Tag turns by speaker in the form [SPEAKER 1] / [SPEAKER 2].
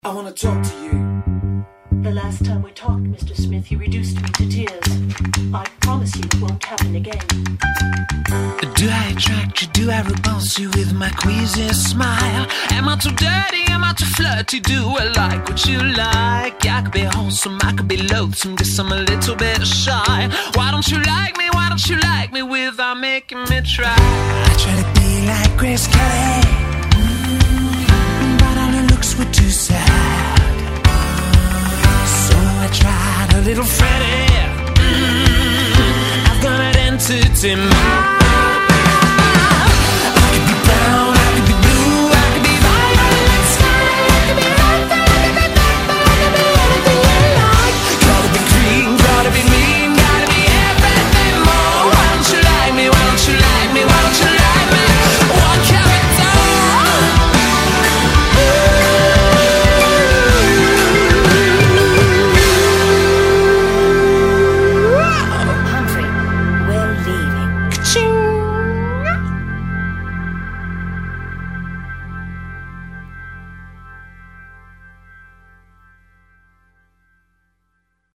[SPEAKER 1] I want to talk to you.
[SPEAKER 2] The last time we talked, Mr. Smith, you reduced me to tears. I promise you it won't happen again.
[SPEAKER 3] Do I attract you? Do I repulse you with my queasy smile? Am I too dirty? Am I too flirty? Do I like what you like? I could be wholesome, I could be loathsome, guess I'm a little bit shy. Why don't you like me? Why don't you like me without making me try? I try to be like Grace Kelly, but all her looks were too sad. So I tried a little Freddie. I've got an entity mind.